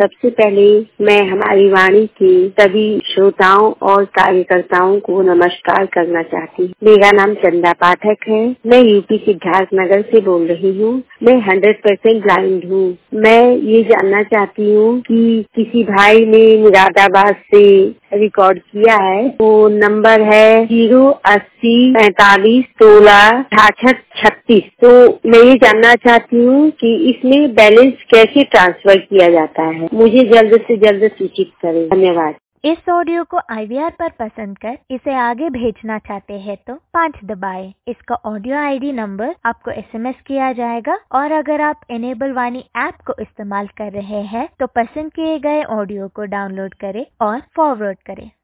सबसे पहले मैं हमारी वाणी के सभी श्रोताओं और कार्यकर्ताओं को नमस्कार करना चाहती हूँ। मेरा नाम चंदा पाठक है। मैं यूपी सिद्धार्थनगर से बोल रही हूँ। मैं 100% ब्लाइंड हूँ। मैं ये जानना चाहती हूँ कि किसी भाई ने मुरादाबाद से रिकॉर्ड किया है। वो नंबर है 08045166636। तो मैं ये जानना चाहती हूँ कि इसमें बैलेंस कैसे ट्रांसफर किया जाता है। मुझे जल्द से जल्द सूचित करें। धन्यवाद। इस ऑडियो को IVR पर पसंद कर इसे आगे भेजना चाहते हैं तो 5 दबाएं। इसका ऑडियो ID नंबर आपको SMS किया जाएगा और अगर आप एनेबल वाणी ऐप को इस्तेमाल कर रहे हैं तो पसंद किए गए ऑडियो को डाउनलोड करें और फॉरवर्ड करें।